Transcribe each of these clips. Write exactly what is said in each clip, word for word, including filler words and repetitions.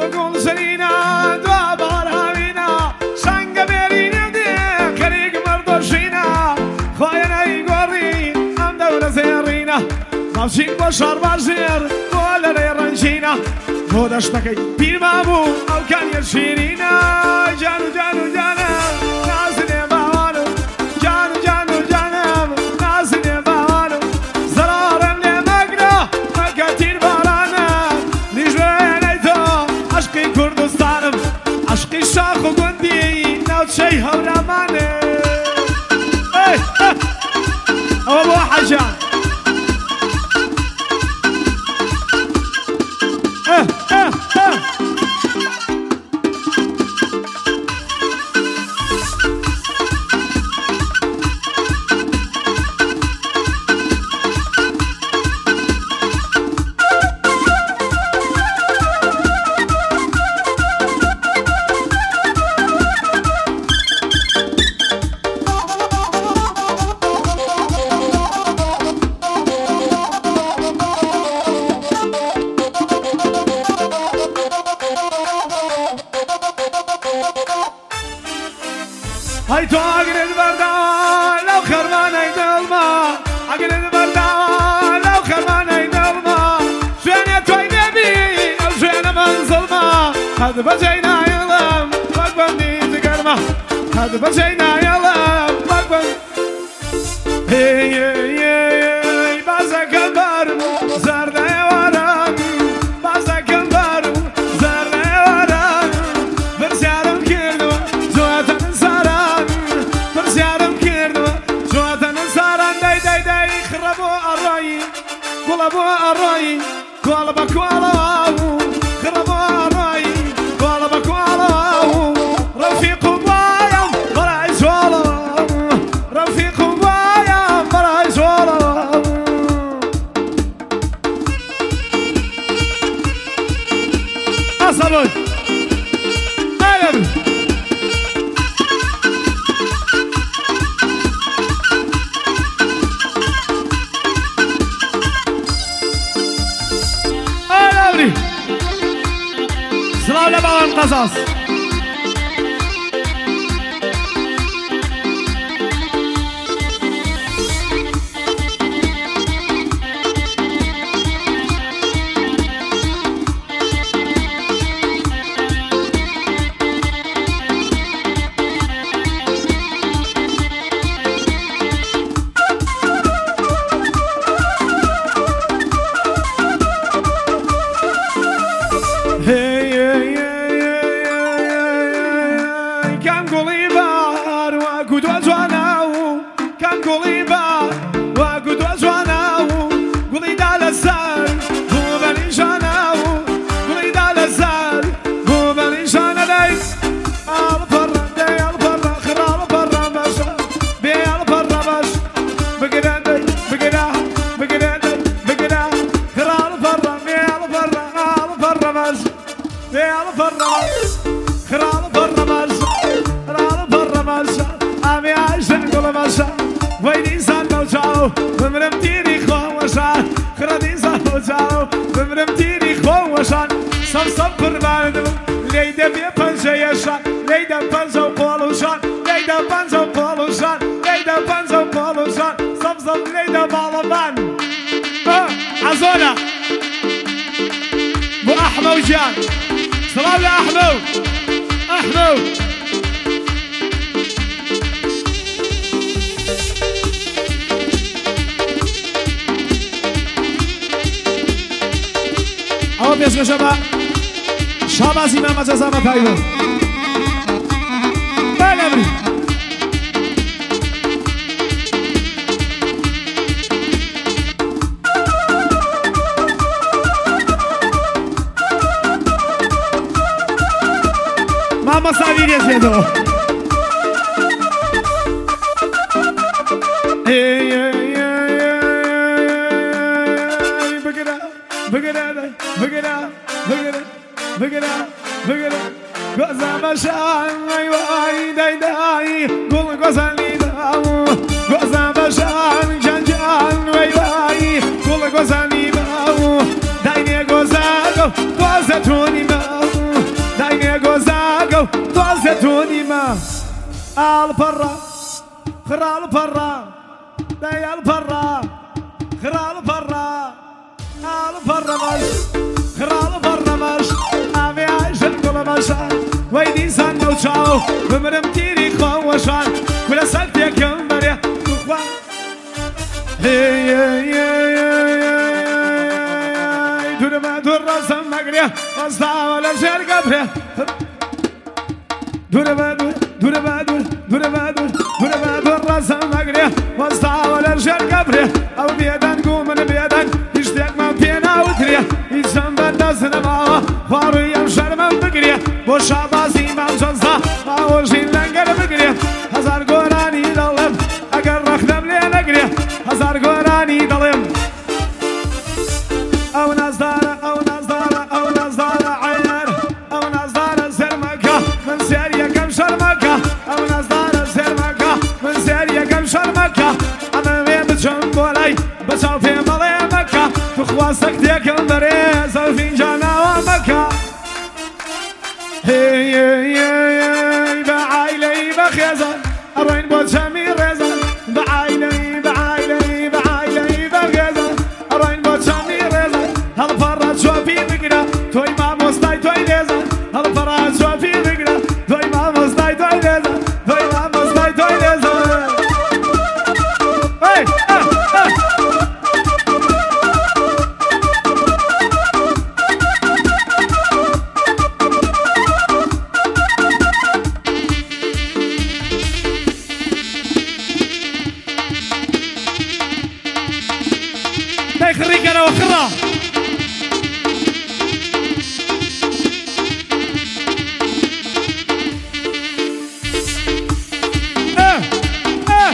گل زنینا دو بار همینا سنگ برینه دی کریگ مردوشینا خواهی نیگوری ام دور زیرینا نفسین بشار بازیر گل رنجینا خودشتکی پیر بابو او کنی شیرینا جانو جانو جانم نازنه باوانو جانو جانو جانم نازنه باوانو زرارم لمگنا مگتیر بارانم نیجوه نیتو عشقی کردستانم عشقی شاخ و گندی نوچه هورمانه ابو حجان هاي تو عقل البردان لو خرمان يدلما عقل البردان لو خرمان يدلما شوين يتوي نبي او شوين من ظلما هذا بجينا يلم مقبني تقرما هذا بجينا يلم مقبني هي هي هي بازك البرم زرد ورم بازك البرم زرد ورم برسالم كردو زوات كولا الراي كولا بكولا خربوا الراي كولا بكولا رفيق بايم برا زولا رفيق بايم برا زولا أصلون أيوة سلام لبعض القصص عزونا بو احمد وجان سلام يا احمد احمد او بيسكو شباب شباب زي ما جزانا فايدو بلبري Vamos a ir haciendo. Hey, hey, hey, hey, look it up, look it up, look it up, look it up, look it up, look it up. Goza bashan, ay ay, day day, gul goza lida, goza bashan, jan jan, ay ay, gul goza lida, day ne goza, goza tuni ma. البرا خرا البرا داي البرا خرا البرا البرا مش خرا البرا مش أبي عايش الكل مشان ويدي سنة وشاو بمرم تيري خو وشان كل سلتي كم بريا تخوان هي هي هي دور ما دور راسم مغريا وسطا ولا شرقة بريا دور ما دور دور ما دور دور ما دور دور ما دور راسم مغريا وسطا ولا شرقة بريا أو بيدان قوم من بيدان يشتاق ما فينا وتريا يسمى بدسنا معه فاري يمشر من بقريا بوشا بازي ما مجزا ما وجين لنقر بقريا هزار قراني ظلم أقر رخدم لي نقريا هزار قراني ظلم أو نزدار أو نزدار أو نزدار عيار أو نزدار سرمكة من سيريا كم شرمكة أو نزدار سرمكة من سيريا كم شرمكة أنا بيت جنبولي بشاو في مالي مكة تخواسك ديك اندري سوفين جانا ومكة هي هي هي بعايلي بخيزان أروين بود شمي رزان بعايلي بعايلي بعايلي بخيزان أروين بود شمي رزان هالفرات شوفي بقرا توي ما مستاي توي ليزان هالفرات شوفي بقرا توي ما مستاي توي ليزان توي ما مستاي توي ليزان هاي خريك انا وخرا اه اه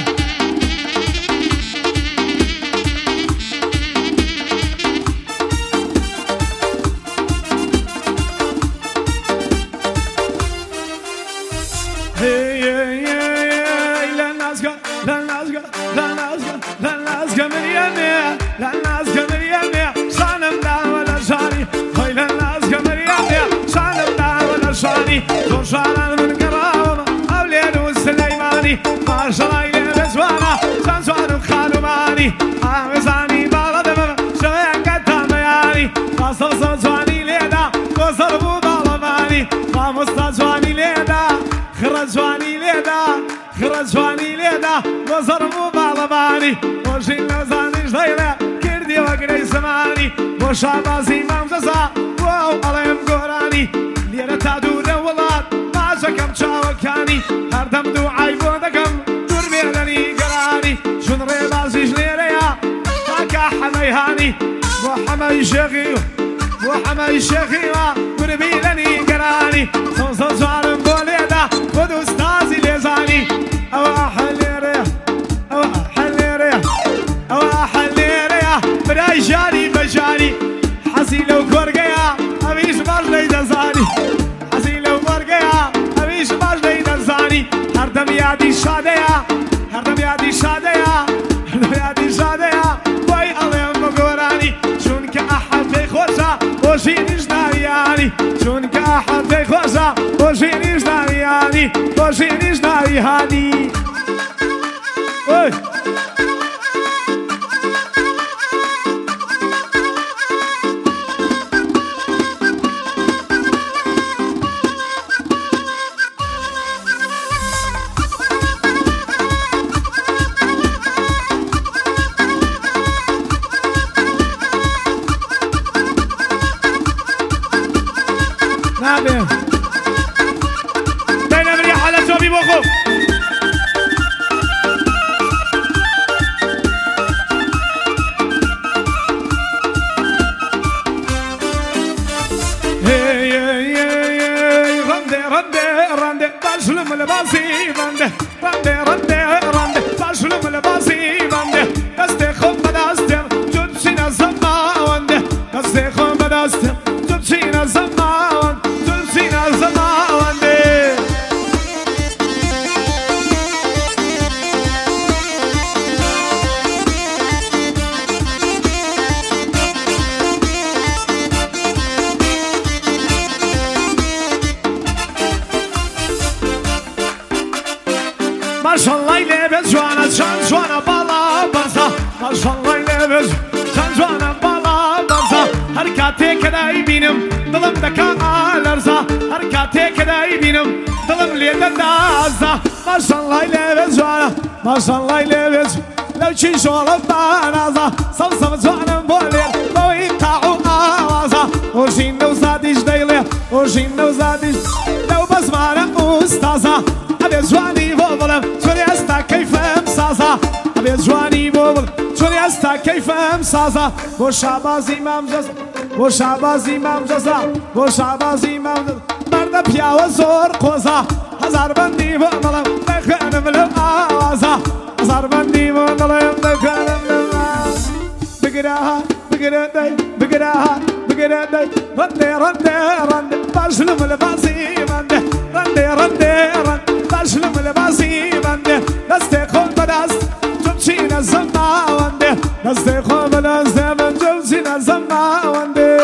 هي هي هي لا نازقه لا نازقه لا نازقه لا نازقه من يمي لا نازقه من يمي صانم لا ولا شاني هاي لا نازقه من يمي صانم لا ولا شاني دور شانان من قراوم اولين والسليماني ما شاء الله يلي بزوانا سانسوان وخانو ماني عاوزاني بغضب شوين قد مياني قصر صوتواني ليدا قصر بو ظلماني قاموس صوتواني ليدا خرجواني ليدا خرجواني ليدا قصر بو ظلماني وشين لزاني جديدة كردي وقري سماني وشابازي مامززا واو عليهم قراني ليرة تادو دولات ما شكم شاوكاني هردم دو عيبو دكم دور بيلني قراني شون ريبازي جليريا تاكا حميهاني وحمي شيخي وحمي شيخي دور بيلني قراني صوصو جوارم بوليدا ودو استازي ليزاني او احليريا او احليريا او احليريا براي جاري بجاري حسي لو كورقيا ابيش باجلي دزاني حسي لو كورقيا ابيش باجلي دزاني هردم يادي شاديا هردم يادي شاديا هردم يادي شاديا باي عليهم بقوراني شونك احد خوشا وشينيش دارياني شونك احد خوشا وشينيش دارياني وشينيش دارياني اوي نعم بين مريح على شوبي بوخو هي هي هي رندي رندي رندي بشلم لباسي رندي رندي رندي رندي بشلم لباسي رندي دستي خم بدستي جبشينا زما وندي دستي خم بدستي جبشينا زما وندي ما شاء الله يلبس جوانا شان جوانا بالا برزا ما شاء الله يلبس شان جوانا بالا برزا هركاتي كدا يبينم دلم دكا الارزا هركاتي كدا يبينم دلم ليدا دازا ما شاء الله يلبس جوانا ما شاء الله يلبس لو شي شغل بانازا صمصم جوانا بولير لو يقطعوا اوازا وشين لو زاديش دايلي وشين لو زاديش لو بزمانا استاذا ابي جواني بوبل شوني استا كيف مسازا ابي جواني بوبل شوني استا كيف مسازا بو شعباز امام جزا بو شعباز امام جزا بو شعباز امام جزا مرد بيا وزور قوزا هزار بندي بوبل دخن ملو اوازا هزار بندي بوبل دخن ملو بقراها بقرا داي بقراها بقرا داي رندي رندي رندي باشلم الباسي رندي رندي رندي رندي باشلم الباسي رندي دستي خون بدست جمشينا الزما وندي دستي خون بدست من جمشينا الزما وندي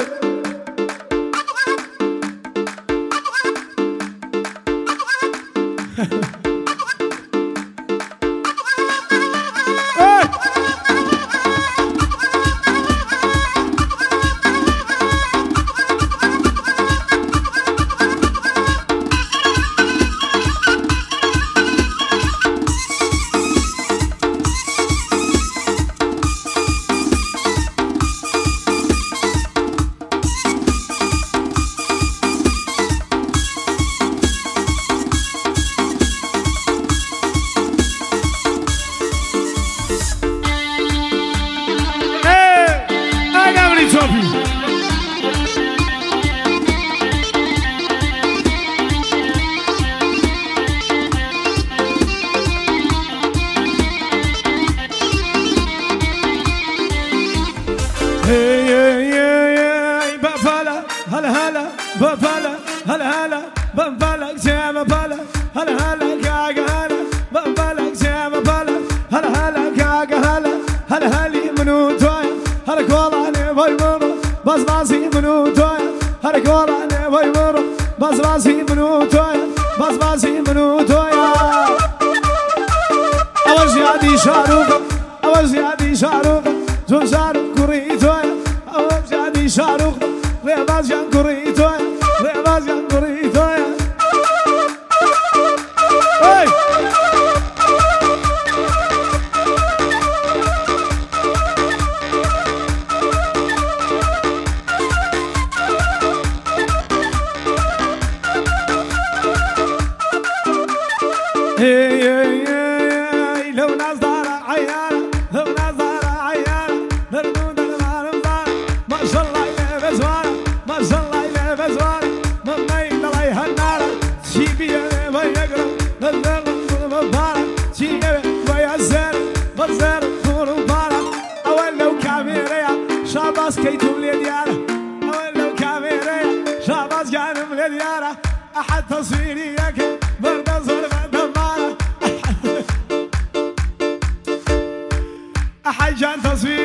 بفلا هلا هلا بنفلك زي ما فلا هلا هلا كاكا هلا بنفلك زي ما فلا هلا هلا كاكا هلا هلا هلي منو تويا هلا كولاني باي مرو بس راسي منو تويا هلا كولاني باي مرو بس راسي منو تويا بس راسي منو تويا أول زيادي شاروخ أول زيادي شاروخ زون شاروخ كوري تويا أول زيادي شاروخ ريباز جان كوري تويا ريباز جان كوري تويا هاي هي هي لو نظر عيانا لو نظر عيانا نردود المعلم ما شاء الله يلبس وانا ما شاء الله يلبس وانا من ميل الله يهنانا شيبي ما يقرب نزل مبارك شيبي ويزر بزر طول مبارك اول لو كاميريا شاباس كيتو مليديانا اول لو كاميريا شاباس كان مليديانا احد تصويري ياكل برد صور حاجة تصوير